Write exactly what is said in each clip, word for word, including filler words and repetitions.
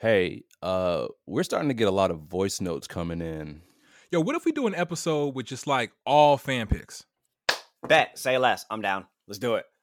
Hey, uh, we're starting to get a lot of voice notes coming in. Yo, what if we do an episode with just like all fan picks? Bet, say less. I'm down. Let's do it.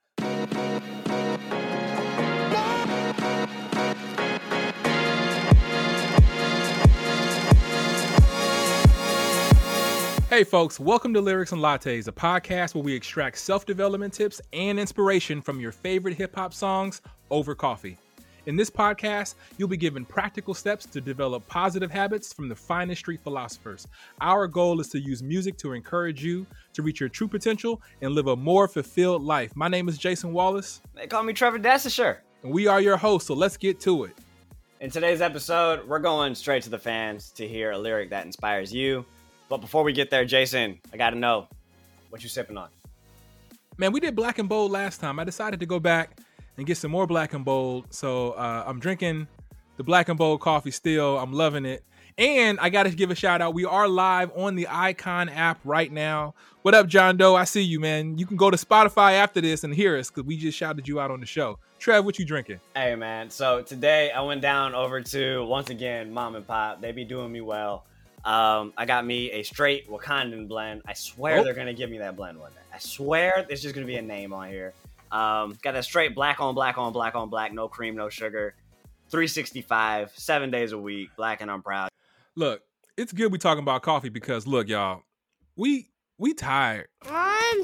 Hey folks, welcome to Lyrics and Lattes, a podcast where we extract self-development tips and inspiration from your favorite hip-hop songs over coffee. In this podcast, you'll be given practical steps to develop positive habits from the finest street philosophers. Our goal is to use music to encourage you to reach your true potential and live a more fulfilled life. My name is Jason Wallace. They call me Trevor Dessisher. And we are your hosts, so let's get to it. In today's episode, we're going straight to the fans to hear a lyric that inspires you. But before we get there, Jason, I gotta know, what you sipping on? Man, we did Black and Bold last time. I decided to go back and get some more Black and Bold. So uh, I'm drinking the Black and Bold coffee still. I'm loving it. And I got to give a shout out. We are live on the Icon app right now. What up, John Doe? I see you, man. You can go to Spotify after this and hear us because we just shouted you out on the show. Trev, what you drinking? Hey, man. So today I went down over to, once again, Mom and Pop. They be doing me well. Um, I got me a straight Wakandan blend. I swear oh. they're going to give me that blend one day. I swear there's just going to be a name on here. Um, got a straight black on black on black on black, no cream, no sugar, three sixty-five, seven days a week, black and I'm proud. Look, it's good we talking about coffee because look, y'all, we we tired. I'm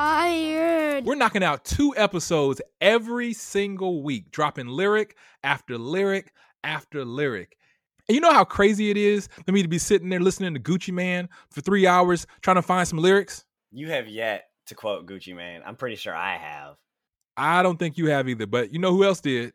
tired. We're knocking out two episodes every single week, dropping lyric after lyric after lyric. And you know how crazy it is for me to be sitting there listening to Gucci Mane for three hours trying to find some lyrics? You have yet to quote Gucci Mane. I'm pretty sure I have. I don't think you have either, but you know who else did?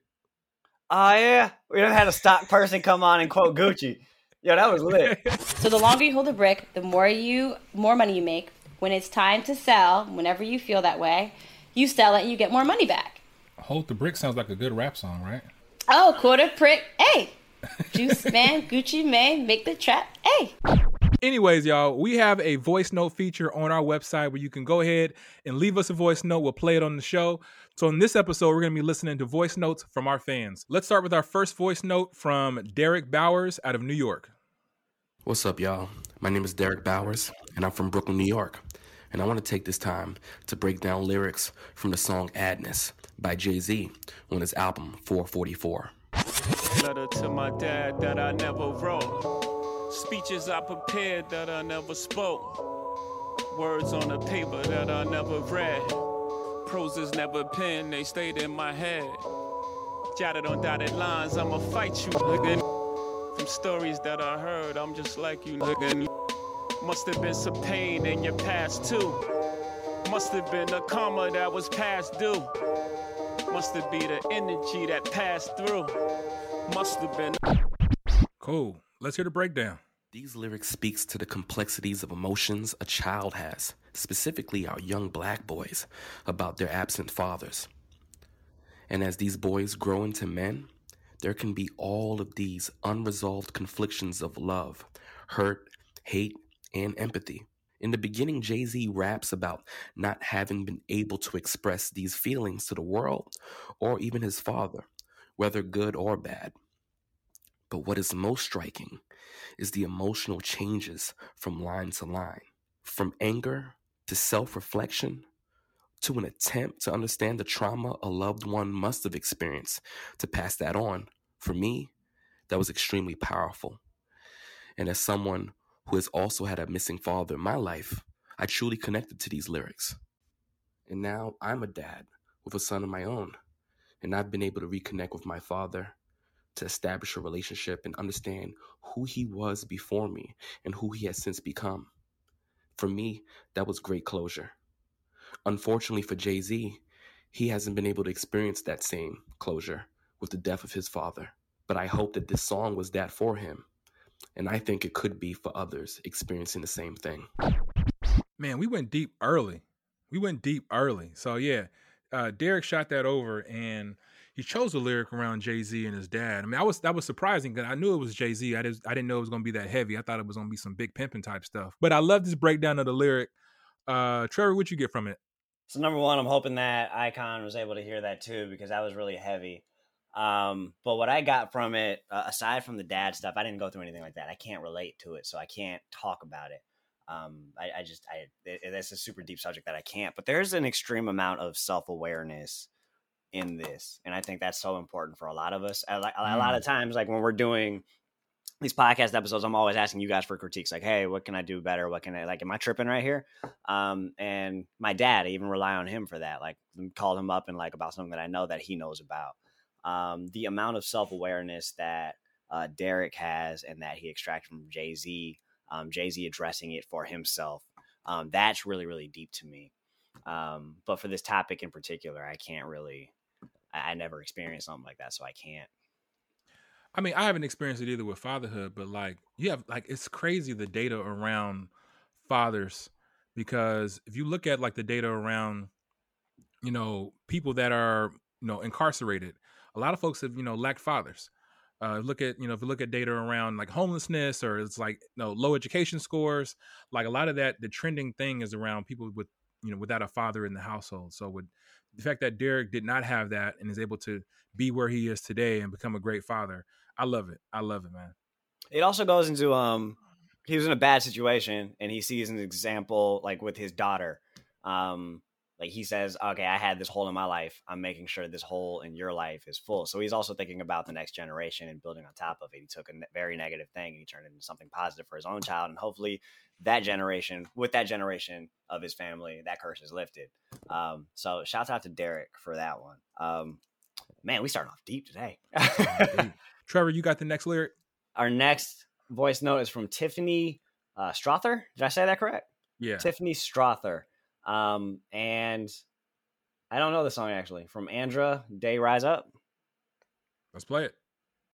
Oh, yeah. We done had a stock person come on and quote Gucci. Yo, that was lit. So the longer you hold a brick, the more you more money you make. When it's time to sell, whenever you feel that way, you sell it and you get more money back. Hold the brick sounds like a good rap song, right? Oh, quarter prick. Hey. Juice Man, Gucci Mane, make the trap. Hey. Anyways, y'all, we have a voice note feature on our website where you can go ahead and leave us a voice note. We'll play it on the show. So in this episode, we're going to be listening to voice notes from our fans. Let's start with our first voice note from Derek Bowers out of New York. What's up, y'all? My name is Derek Bowers, and I'm from Brooklyn, New York. And I want to take this time to break down lyrics from the song Adness by Jay-Z on his album four forty-four. Letter to my dad that I never wrote. Speeches I prepared that I never spoke. Words on a paper that I never read. Proses never penned, they stayed in my head. Jotted on dotted lines, I'ma fight you, nigga. From stories that I heard, I'm just like you, nigga. Must have been some pain in your past, too. Must have been a karma that was past due. Must have been the energy that passed through. Must have been. Cool. Let's hear the breakdown. These lyrics speaks to the complexities of emotions a child has, specifically our young black boys, about their absent fathers. And as these boys grow into men, there can be all of these unresolved conflictions of love, hurt, hate, and empathy. In the beginning, Jay-Z raps about not having been able to express these feelings to the world or even his father, whether good or bad. But what is most striking is the emotional changes from line to line, from anger to self-reflection to an attempt to understand the trauma a loved one must have experienced to pass that on. For me, that was extremely powerful. And as someone who has also had a missing father in my life, I truly connected to these lyrics. And now I'm a dad with a son of my own, and I've been able to reconnect with my father to establish a relationship and understand who he was before me and who he has since become. For me, that was great closure. Unfortunately for Jay-Z, he hasn't been able to experience that same closure with the death of his father. But I hope that this song was that for him. And I think it could be for others experiencing the same thing. Man, we went deep early. We went deep early. So yeah, uh, Derek shot that over and he chose a lyric around Jay-Z and his dad. I mean, I was that was surprising because I knew it was Jay-Z. I, just, I didn't know it was going to be that heavy. I thought it was going to be some big pimping type stuff. But I love this breakdown of the lyric. Uh, Trevor, what'd you get from it? So number one, I'm hoping that Icon was able to hear that too because that was really heavy. Um, but what I got from it, uh, aside from the dad stuff, I didn't go through anything like that. I can't relate to it, so I can't talk about it. Um, I, I just, I, it, that's a super deep subject that I can't, but there's an extreme amount of self-awareness in this. And I think that's so important for a lot of us. A, a, a lot of times, like when we're doing these podcast episodes, I'm always asking you guys for critiques. Like, hey, what can I do better? What can I, like, am I tripping right here? Um, and my dad, I even rely on him for that. Like, called him up and like about something that I know that he knows about. Um, the amount of self-awareness that uh, Derek has and that he extracted from Jay-Z, um, Jay-Z addressing it for himself. Um, that's really, really deep to me. Um, but for this topic in particular, I can't really, I, I never experienced something like that, so I can't. I mean, I haven't experienced it either with fatherhood, but like, you have, like, it's crazy the data around fathers, because if you look at like the data around, you know, people that are, you know, incarcerated, a lot of folks have, you know, lacked fathers. Uh, look at, you know, if you look at data around like homelessness, or it's like, you know, low education scores, like a lot of that, the trending thing is around people with, you know, without a father in the household. So with the fact that Derek did not have that and is able to be where he is today and become a great father, I love it. I love it, man. It also goes into, um, he was in a bad situation and he sees an example like with his daughter. Um, Like he says, okay, I had this hole in my life. I'm making sure this hole in your life is full. So he's also thinking about the next generation and building on top of it. He took a very negative thing and he turned it into something positive for his own child. And hopefully that generation, with that generation of his family, that curse is lifted. Um, so shouts out to Derek for that one. Um, man, we starting off deep today. Trevor, you got the next lyric? Our next voice note is from Tiffany uh, Strother. Did I say that correct? Yeah. Tiffany Strother. Um, and I don't know the song actually. From Andra, Day Rise Up. Let's play it.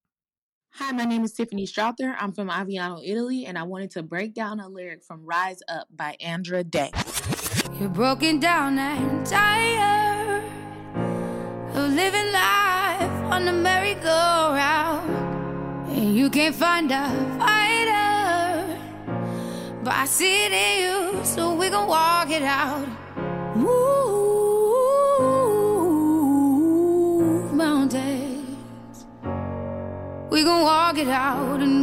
Hi, my name is Tiffany Strother. I'm from Aviano, Italy, and I wanted to break down a lyric from Rise Up by Andra Day. You're broken down and tired of living life on the merry-go-round, and you can't find a fighter, but I see it in you, so we gon' walk it out. Move mountains, we gon' walk it out and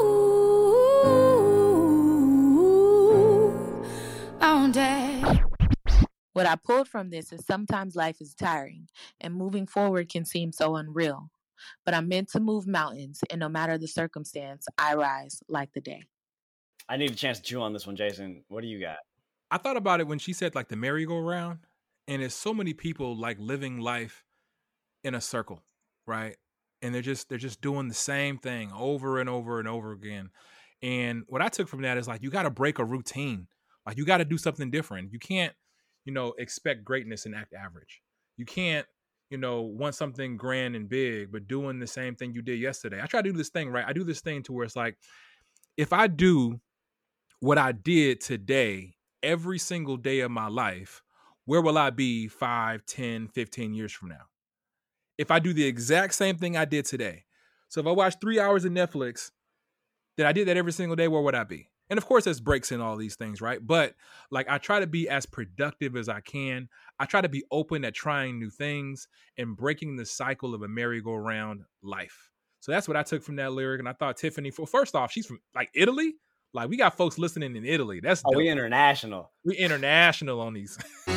move mountains. What I pulled from this is sometimes life is tiring, and moving forward can seem so unreal. But I'm meant to move mountains, and no matter the circumstance, I rise like the day. I need a chance to chew on this one, Jason. What do you got? I thought about it when she said like the merry-go-round, and it's so many people like living life in a circle, right? And they're just they're just doing the same thing over and over and over again. And what I took from that is like, you got to break a routine. Like you got to do something different. You can't, you know, expect greatness and act average. You can't, you know, want something grand and big, but doing the same thing you did yesterday. I try to do this thing, right? I do this thing to where it's like, if I do what I did today, every single day of my life, where will I be five, ten, fifteen years from now? If I do the exact same thing I did today. So if I watch three hours of Netflix, that I did that every single day, where would I be? And of course, there's breaks in all these things, right? But like, I try to be as productive as I can. I try to be open at trying new things and breaking the cycle of a merry-go-round life. So that's what I took from that lyric. And I thought Tiffany, for first off, she's from like Italy. Like we got folks listening in Italy. That's oh, dope. we international. We international on these.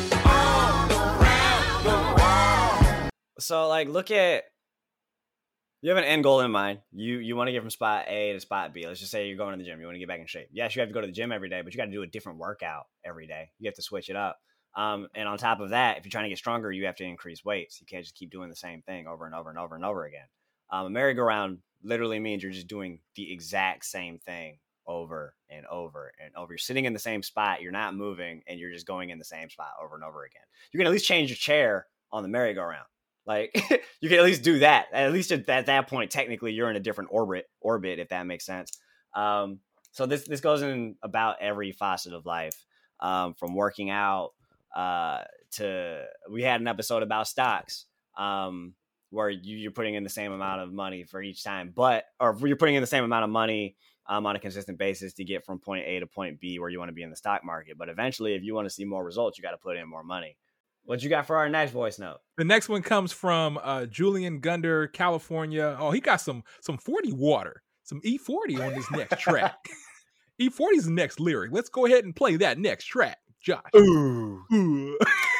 So like, look at, you have an end goal in mind. You you want to get from spot A to spot B. Let's just say you're going to the gym. You want to get back in shape. Yes, you have to go to the gym every day, but you got to do a different workout every day. You have to switch it up. Um, and on top of that, if you're trying to get stronger, you have to increase weights. You can't just keep doing the same thing over and over and over and over again. Um, a merry-go-round literally means you're just doing the exact same thing over and over and over. You're sitting in the same spot. You're not moving, and you're just going in the same spot over and over again. You can at least change your chair on the merry-go-round. Like you can at least do that. At least at that, that point, technically, you're in a different orbit. Orbit, if that makes sense. Um, so this this goes in about every facet of life, um, from working out uh, to we had an episode about stocks, um, where you, you're putting in the same amount of money for each time, but or you're putting in the same amount of money um, on a consistent basis to get from point A to point B where you want to be in the stock market. But eventually, if you want to see more results, you got to put in more money. What you got for our next voice note? The next one comes from uh, Julian Gunder, California. Oh, he got some some forty water, some E forty on this next track. E forty is the next lyric. Let's go ahead and play that next track, Josh. Ooh. Ooh.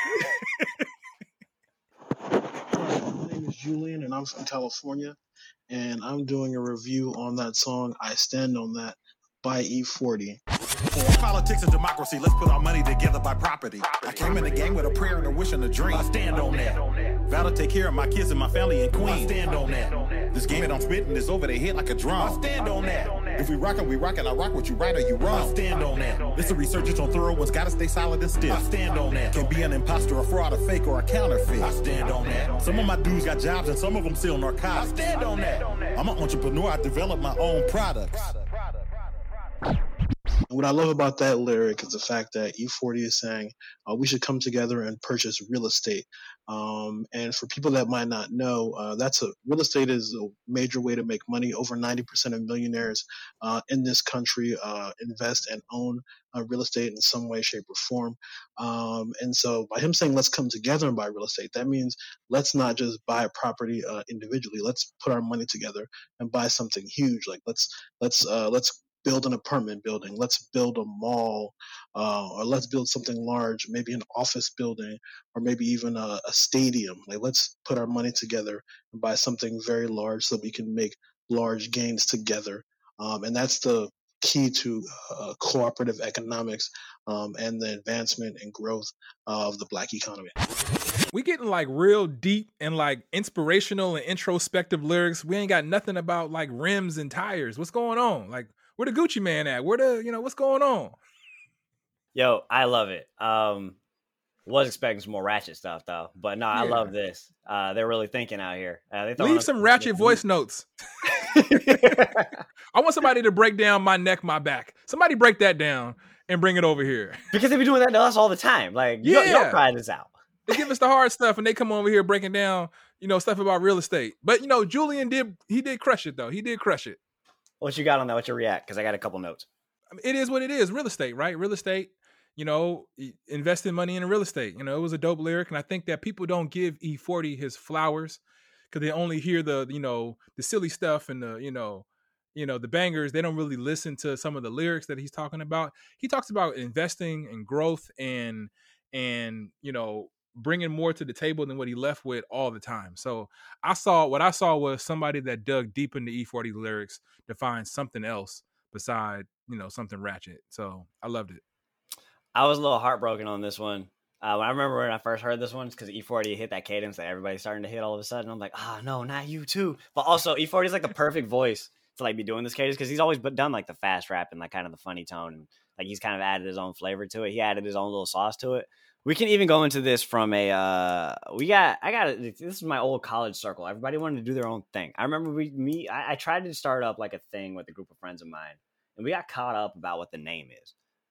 My name is Julian, and I'm from California, and I'm doing a review on that song, I Stand On That, by E forty. Politics and democracy, let's put our money together by property. I came in the game with a prayer and a wish and a dream. I stand on that. Vow to take care of my kids and my family and queen. I stand on that. This game that I'm spitting is over their head like a drum. I stand on that. If we rockin', we rockin'. I rock what you right or you wrong. I stand on that. It's a resurgence on thorough ones, gotta stay solid and stiff. I stand on that. Can be an imposter, a fraud, a fake, or a counterfeit. I stand on that. Some of my dudes got jobs and some of them sell narcotics. I stand on that. I'm an entrepreneur, I develop my own products. And what I love about that lyric is the fact that E forty is saying uh, we should come together and purchase real estate. Um, and for people that might not know, uh, that's a real estate is a major way to make money. Over ninety percent of millionaires uh, in this country uh, invest and own uh, real estate in some way, shape, or form. Um, and so by him saying let's come together and buy real estate, that means let's not just buy a property uh, individually. Let's put our money together and buy something huge. Like let's let's uh, let's build an apartment building, let's build a mall, uh, or let's build something large, maybe an office building, or maybe even a, a stadium. Like let's put our money together and buy something very large so we can make large gains together. Um, and that's the key to uh, cooperative economics um, and the advancement and growth of the Black economy. We getting like real deep and like inspirational and introspective lyrics. We ain't got nothing about like rims and tires. What's going on? Like, where the Gucci man at? Where the, you know, what's going on? Yo, I love it. Um, was expecting some more ratchet stuff though, but no, I Yeah. love this. Uh, they're really thinking out here. Uh, they throwing Leave us- some ratchet voice notes. I want somebody to break down my neck, my back. Somebody break that down and bring it over here. Because they be doing that to us all the time. Like, yeah. Yeah. Y'all try this out. They give us the hard stuff and they come over here breaking down, you know, stuff about real estate. But, you know, Julian did, he did crush it though. He did crush it. What you got on that? What's your react? Because I got a couple notes. I mean, it is what it is. Real estate, right? Real estate, you know, investing money in real estate. You know, it was a dope lyric. And I think that people don't give E forty his flowers because they only hear the, you know, the silly stuff and the, you know, you know, the bangers. They don't really listen to some of the lyrics that he's talking about. He talks about investing and growth and, and, you know, bringing more to the table than what he left with all the time. So I saw, what I saw was somebody that dug deep into E forty lyrics to find something else beside, you know, something ratchet. So I loved it. I was a little heartbroken on this one. Uh, when I remember when I first heard this one, because E forty hit that cadence that everybody's starting to hit all of a sudden. I'm like, oh, no, not you too. But also, E forty is like the perfect voice to like be doing this cadence because he's always done like the fast rap and like kind of the funny tone. And like he's kind of added his own flavor to it. He added his own little sauce to it. We can even go into this from a, uh, we got, I got, this is my old college circle. Everybody wanted to do their own thing. I remember we, me, I, I tried to start up like a thing with a group of friends of mine and we got caught up about what the name is.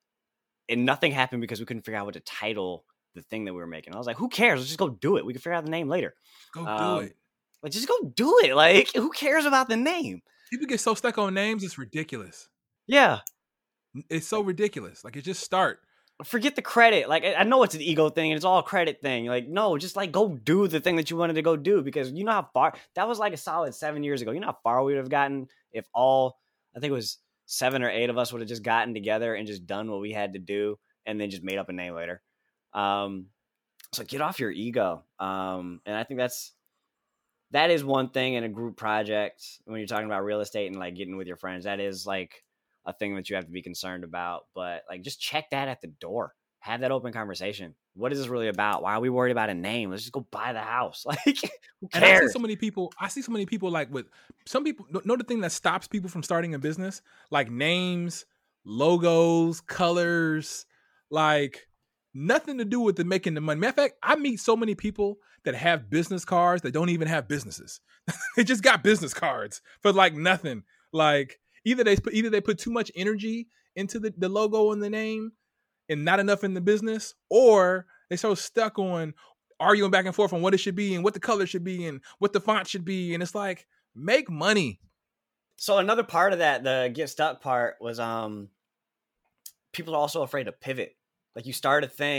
And nothing happened because we couldn't figure out what to title the thing that we were making. I was like, who cares? Let's just go do it. We can figure out the name later. Go Um, do it. Like, just go do it. Like, who cares about the name? People get so stuck on names. It's ridiculous. Yeah. It's so ridiculous. Like, it just start. Forget the credit. Like, I I know it's an ego thing and it's all a credit thing. Like, no, just like go do the thing that you wanted to go do because you know how far that was like a solid seven years ago. You know how far we would have gotten if all, I think it was seven or eight of us would have just gotten together and just done what we had to do and then just made up a name later. Um, so get off your ego. Um, and I think that's, that is one thing in a group project when you're talking about real estate and like getting with your friends. That is like a thing that you have to be concerned about, but like just check that at the door. Have that open conversation. What is this really about? Why are we worried about a name? Let's just go buy the house. Like, who And I see cares? so many people, I see so many people like with some people, know the thing that stops people from starting a business? Like names, logos, colors, like nothing to do with the making the money. Matter of fact, I meet so many people that have business cards that don't even have businesses. They just got business cards for like nothing. Like either they put, either they put too much energy into the, the logo and the name and not enough in the business, or they so stuck on arguing back and forth on what it should be and what the color should be and what the font should be. And it's like, make money. So another part of that, the get stuck part was um, people are also afraid to pivot. Like you start a thing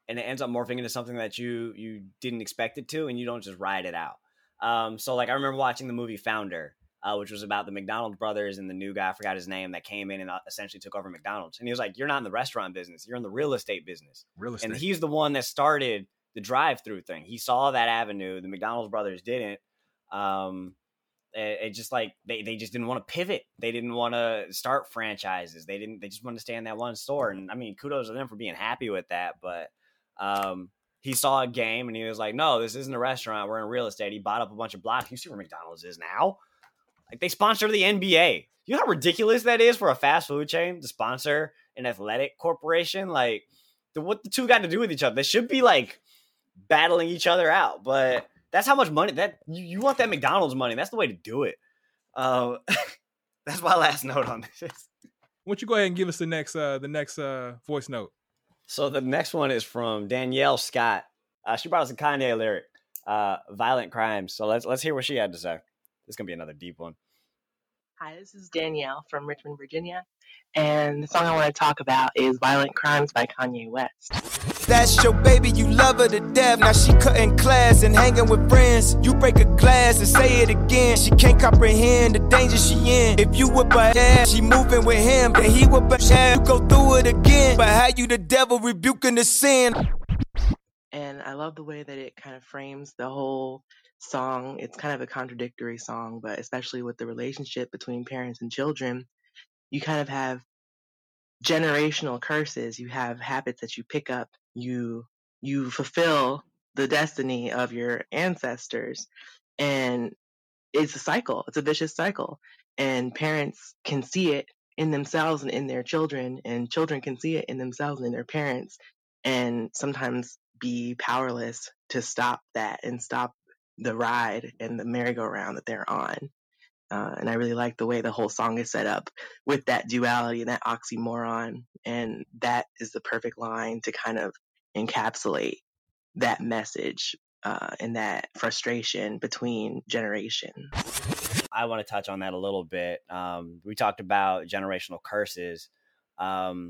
and it ends up morphing into something that you you didn't expect it to, and you don't just ride it out. Um, so like I remember watching the movie Founder, uh, which was about the McDonald's brothers and the new guy, I forgot his name, that came in and essentially took over McDonald's. And he was like, "You're not in the restaurant business, you're in the real estate business." Real estate. And he's the one that started the drive-through thing. He saw that avenue. The McDonald's brothers didn't. Um, it, it just like they, they just didn't want to pivot. They didn't want to start franchises. They didn't. They just wanted to stay in that one store. And I mean, kudos to them for being happy with that. But um, he saw a game and he was like, "No, this isn't a restaurant. We're in real estate." He bought up a bunch of blocks. You see where McDonald's is now? Like they sponsor the N B A. You know how ridiculous that is for a fast food chain to sponsor an athletic corporation? Like, the, what the two got to do with each other? They should be like battling each other out. But that's how much money that you, you want that McDonald's money. That's the way to do it. Uh, that's my last note on this. Why don't you go ahead and give us the next uh, the next uh, voice note? So the next one is from Danielle Scott. Uh, she brought us a Kanye lyric, uh, "Violent Crimes." So let's let's hear what she had to say. This is gonna be another deep one. Hi, this is Danielle from Richmond, Virginia, and the song I want to talk about is "Violent Crimes" by Kanye West. That's your baby, you love her to death. Now she cutting class and hanging with friends. You break a glass and say it again. She can't comprehend the danger she in. If you whip her ass, she moving with him. Then he whip her ass, you go through it again. But how you the devil rebuking the sin? And I love the way that it kind of frames the whole song. It's kind of a contradictory song, but especially with the relationship between parents and children, you kind of have generational curses. You have habits that you pick up. You you fulfill the destiny of your ancestors, and it's a cycle. It's a vicious cycle, and parents can see it in themselves and in their children, and children can see it in themselves and in their parents, and sometimes be powerless to stop that and stop the ride and the merry-go-round that they're on. Uh, and I really like the way the whole song is set up with that duality and that oxymoron. And that is the perfect line to kind of encapsulate that message uh, and that frustration between generations. I want to touch on that a little bit. Um, we talked about generational curses. Um,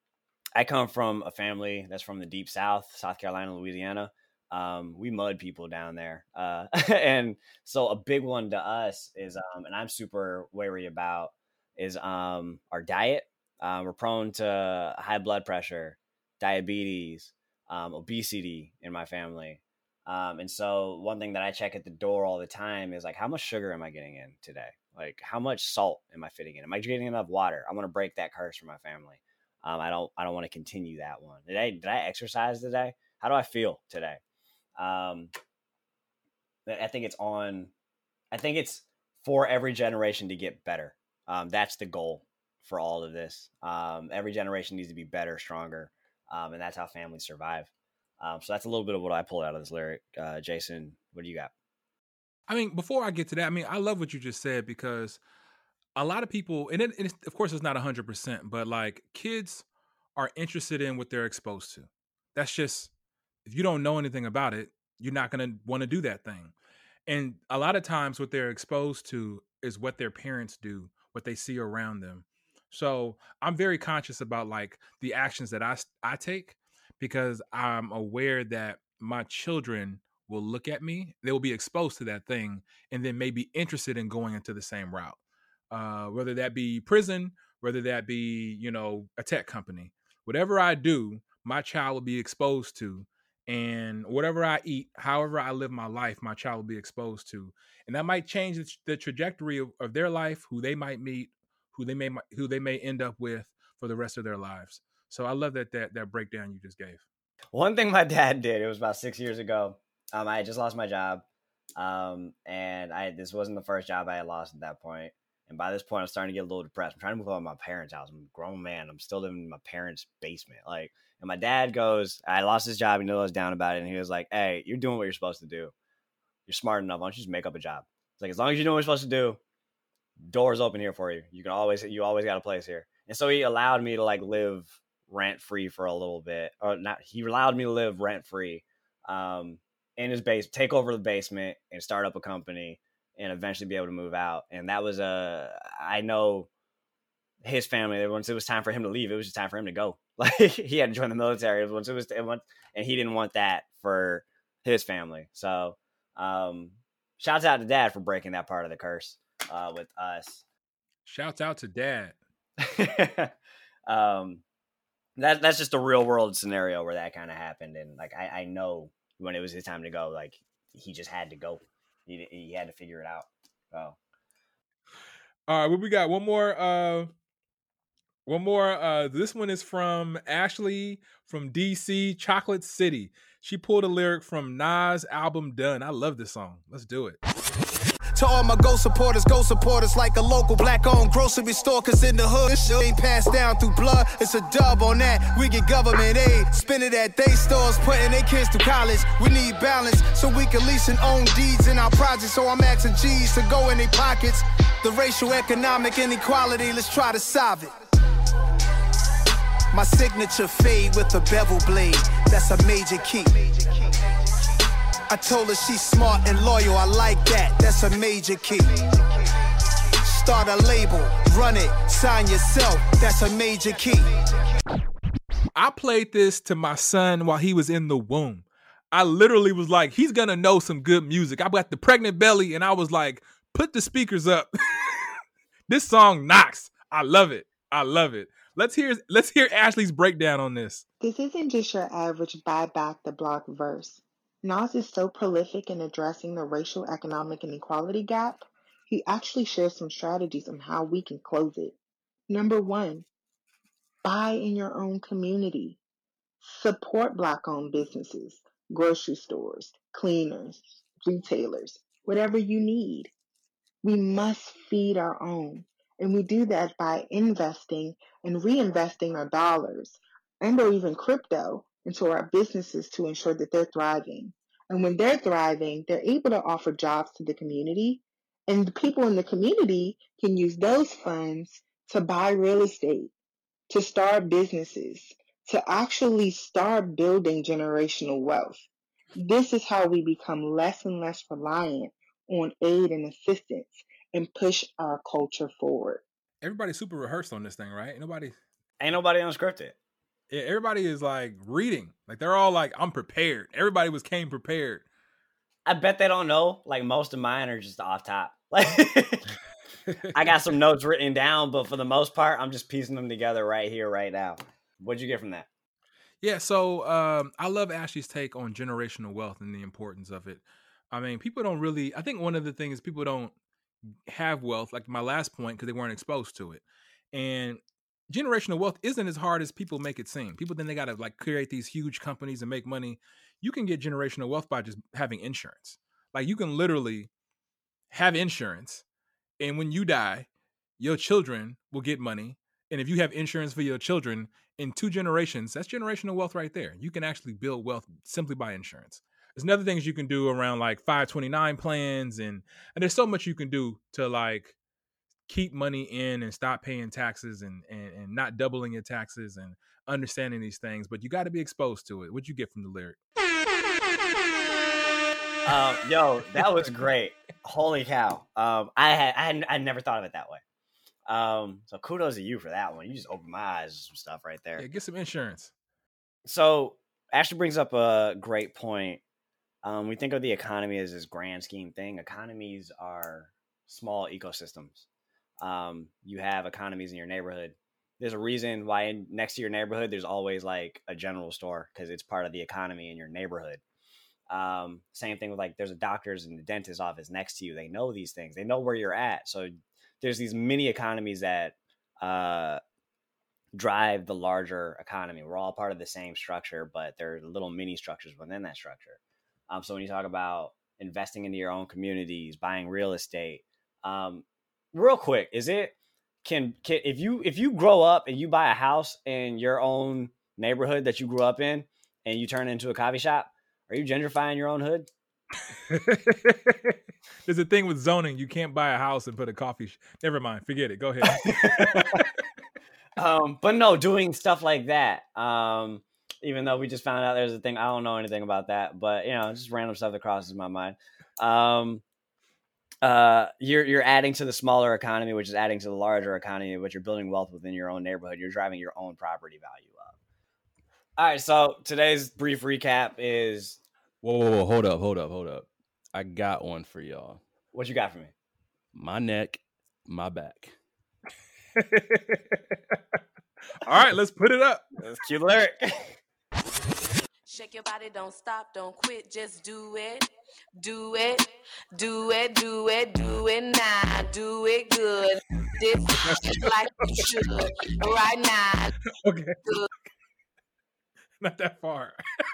I come from a family that's from the deep South, South Carolina, Louisiana. Um, we mud people down there. Uh, and so a big one to us is, um, and I'm super wary about, is um, our diet. Um, we're prone to high blood pressure, diabetes, um, obesity in my family. Um, and so one thing that I check at the door all the time is like, how much sugar am I getting in today? Like, how much salt am I fitting in? Am I getting enough water? I want to break that curse for my family. Um, I don't, I don't want to continue that one. Did I, did I exercise today? How do I feel today? Um, I think it's on, I think it's for every generation to get better. Um, that's the goal for all of this. Um, every generation needs to be better, stronger. Um, and that's how families survive. Um, so that's a little bit of what I pulled out of this lyric. Uh, Jason, what do you got? I mean, before I get to that, I mean, I love what you just said, because a lot of people, and it, it's, of course it's not one hundred percent, but like kids are interested in what they're exposed to. That's just, if you don't know anything about it, you're not going to want to do that thing. And a lot of times what they're exposed to is what their parents do, what they see around them. So I'm very conscious about like the actions that I, I take, because I'm aware that my children will look at me, they will be exposed to that thing, and then may be interested in going into the same route. Uh, whether that be prison, whether that be, you know, a tech company, whatever I do, my child will be exposed to. And whatever I eat, however I live my life, my child will be exposed to. And that might change the, the trajectory of, of their life, who they might meet, who they may who they may end up with for the rest of their lives. So I love that that that breakdown you just gave. One thing my dad did, it was about six years ago. Um, I had just lost my job. Um, and I this wasn't the first job I had lost at that point. And by this point, I'm starting to get a little depressed. I'm trying to move out of my parents' house. I'm a grown man. I'm still living in my parents' basement. Like, and my dad goes, I lost his job. He knew I was down about it. And he was like, "Hey, you're doing what you're supposed to do. You're smart enough. Why don't you just make up a job?" It's like, as long as you know what you're supposed to do, doors open here for you. You can always, you always got a place here. And so he allowed me to like live rent free for a little bit, or not. He allowed me to live rent free, um, in his base, take over the basement and start up a company, and eventually be able to move out. And that was a, I know his family. Once it was time for him to leave, it was just time for him to go. Like he had to join the military. Once it was, it went, and he didn't want that for his family. So, um, shouts out to Dad for breaking that part of the curse uh, with us. Shouts out to Dad. um, that that's just a real world scenario where that kind of happened, and like I, I know when it was his time to go, like he just had to go. He he had to figure it out. So, all right, well, we got one more. Uh, one more. Uh, this one is from Ashley from D C, Chocolate City. She pulled a lyric from Nas' album Done. I love this song. Let's do it. To all my Go supporters, Go supporters like a local black-owned grocery store. Cause in the hood, this shit ain't passed down through blood. It's a dub on that. We get government aid. Spend it at they stores, putting their kids through college. We need balance so we can lease and own deeds in our projects. So I'm asking G's to go in their pockets. The racial economic inequality, let's try to solve it. My signature fade with a bevel blade. That's a major key. I told her she's smart and loyal, I like that, that's a major key. Start a label, run it, sign yourself, that's a major key. I played this to my son while he was in the womb. I literally was like, he's gonna know some good music. I got the pregnant belly and I was like, put the speakers up. This song knocks. I love it. I love it. Let's hear let's hear Ashley's breakdown on this. This isn't just your average buy back the block verse. Nas is so prolific in addressing the racial economic inequality gap, he actually shares some strategies on how we can close it. Number one, buy in your own community. Support Black-owned businesses, grocery stores, cleaners, retailers, whatever you need. We must feed our own, and we do that by investing and reinvesting our dollars and or even crypto into our businesses to ensure that they're thriving. And when they're thriving, they're able to offer jobs to the community, and the people in the community can use those funds to buy real estate, to start businesses, to actually start building generational wealth. This is how we become less and less reliant on aid and assistance and push our culture forward. Everybody's super rehearsed on this thing, right? Ain't nobody Ain't nobody unscripted. Yeah, everybody is like reading. Like they're all like, I'm prepared. Everybody was came prepared. I bet they don't know. Like most of mine are just off top. Like I got some notes written down, but for the most part, I'm just piecing them together right here, right now. What'd you get from that? Yeah, so um, I love Ashley's take on generational wealth and the importance of it. I mean, people don't really, I think one of the things people don't have wealth, like my last point, because they weren't exposed to it. And generational wealth isn't as hard as people make it seem. People think they got to like create these huge companies and make money. You can get generational wealth by just having insurance. Like you can literally have insurance, and when you die, your children will get money. And if you have insurance for your children in two generations, that's generational wealth right there. You can actually build wealth simply by insurance. There's other things you can do around like five twenty-nine plans, and and there's so much you can do to like keep money in and stop paying taxes and, and, and not doubling your taxes and understanding these things. But you got to be exposed to it. What'd you get from the lyric? Um, yo, that was great. Holy cow. Um, I had, I had, I never thought of it that way. Um, so kudos to you for that one. You just opened my eyes to some stuff right there. Yeah, get some insurance. So Ashley brings up a great point. Um, we think of the economy as this grand scheme thing. Economies are small ecosystems. Um, you have economies in your neighborhood. There's a reason why in, next to your neighborhood, there's always like a general store because it's part of the economy in your neighborhood. Um, same thing with like, there's a doctor's and the dentist's office next to you. They know these things. They know where you're at. So there's these mini economies that, uh, drive the larger economy. We're all part of the same structure, but there are little mini structures within that structure. Um, so when you talk about investing into your own communities, buying real estate, um, real quick, is it can, can if you if you grow up and you buy a house in your own neighborhood that you grew up in and you turn it into a coffee shop, are you gentrifying your own hood? There's a thing with zoning. You can't buy a house and put a coffee. Sh- Never mind. Forget it. Go ahead. um, but no, doing stuff like that. Um, even though we just found out there's a thing, I don't know anything about that. But you know, just random stuff that crosses my mind. Um, uh, you're you're adding to the smaller economy, which is adding to the larger economy, but you're building wealth within your own neighborhood. You're driving your own property value up. All right, so today's brief recap is. Whoa, whoa, whoa, hold up, hold up, hold up. I got one for y'all. What you got for me? My neck, my back. All right, let's put it up. That's a cute lyric. Shake your body, don't stop, don't quit, just do it. Do it, do it, do it, do it now. Do it good. This like you should right now. Okay. Good. Not that far.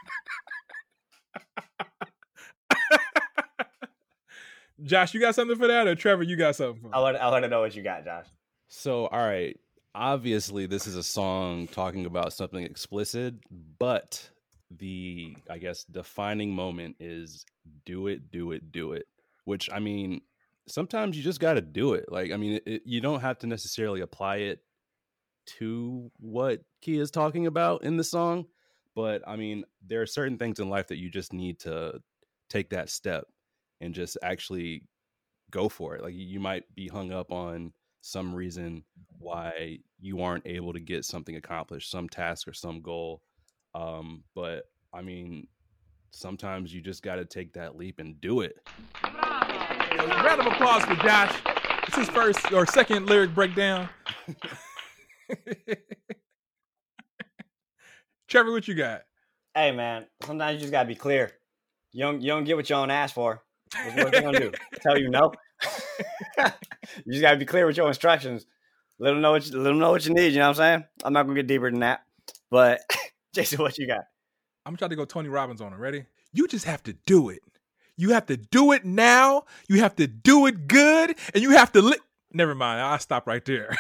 Josh, you got something for that? Or Trevor, you got something for that? I want, I want to know what you got, Josh. So, all right. Obviously, this is a song talking about something explicit, but the, I guess, defining moment is do it, do it, do it. Which, I mean, sometimes you just got to do it. Like, I mean, it, you don't have to necessarily apply it to what Kia is talking about in the song. But, I mean, there are certain things in life that you just need to take that step and just actually go for it. Like, you might be hung up on some reason why you aren't able to get something accomplished, some task or some goal. Um, but I mean, sometimes you just got to take that leap and do it. Round of applause for Josh. It's his first or second lyric breakdown. Trevor, what you got? Hey, man, sometimes you just got to be clear. You don't, you don't get what you don't ask for. What's what you going to do? Tell you no? You just gotta be clear with your instructions. Let them know what you, let them know what you need. You know what I'm saying? I'm not gonna get deeper than that. But Jason, what you got? I'm trying to go Tony Robbins on it. Ready? You just have to do it. You have to do it now. You have to do it good, and you have to. Li- Never mind. I'll stop right there.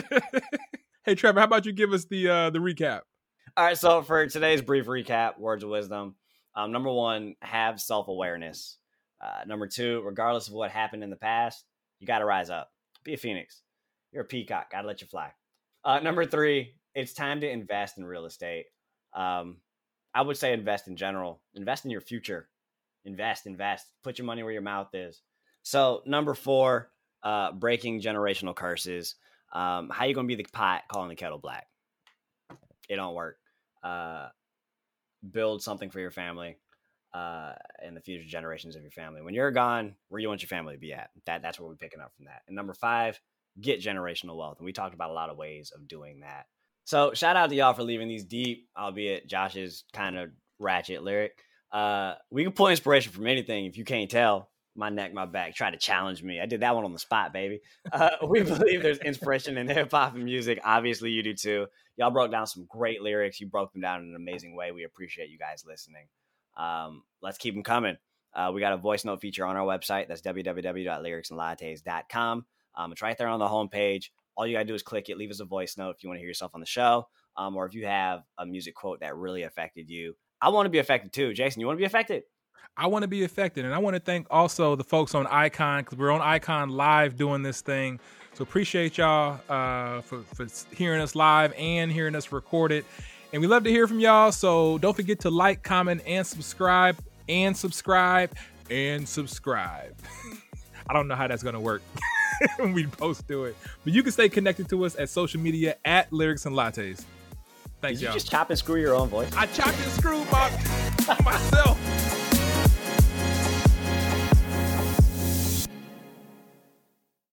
Hey, Trevor, how about you give us the uh, the recap? All right. So for today's brief recap, words of wisdom. Um, number one, have self-awareness. Uh, number two, regardless of what happened in the past, you got to rise up. Be a phoenix. You're a peacock. Got to let you fly. Uh, number three, it's time to invest in real estate. Um, I would say invest in general. Invest in your future. Invest, invest. Put your money where your mouth is. So number four, uh, breaking generational curses. Um, how you going to be the pot calling the kettle black? It don't work. Uh, build something for your family. Uh, and the future generations of your family. When you're gone, where you want your family to be at. That that's where we're picking up from that. And number five, get generational wealth. And we talked about a lot of ways of doing that. So shout out to y'all for leaving these deep, albeit Josh's kind of ratchet lyric. Uh, we can pull inspiration from anything. If you can't tell, my neck, my back, try to challenge me. I did that one on the spot, baby. Uh, we believe there's inspiration in hip hop and music. Obviously you do too. Y'all broke down some great lyrics. You broke them down in an amazing way. We appreciate you guys listening. Um, let's keep them coming. Uh, we got a voice note feature on our website. That's w w w dot lyrics and lattes dot com. Um, it's right there on the homepage. All you got to do is click it. Leave us a voice note if you want to hear yourself on the show, um, or if you have a music quote that really affected you. I want to be affected too. Jason, you want to be affected? I want to be affected. And I want to thank also the folks on Icon, because we're on Icon live doing this thing. So appreciate y'all uh, for, for hearing us live and hearing us recorded. And we love to hear from y'all. So don't forget to like, comment, and subscribe, and subscribe, and subscribe. I don't know how that's going to work when we post to it. But you can stay connected to us at social media at Lyrics and Lattes. Thanks, Did you y'all. just chop and screw your own voice? I chopped and screwed my, myself.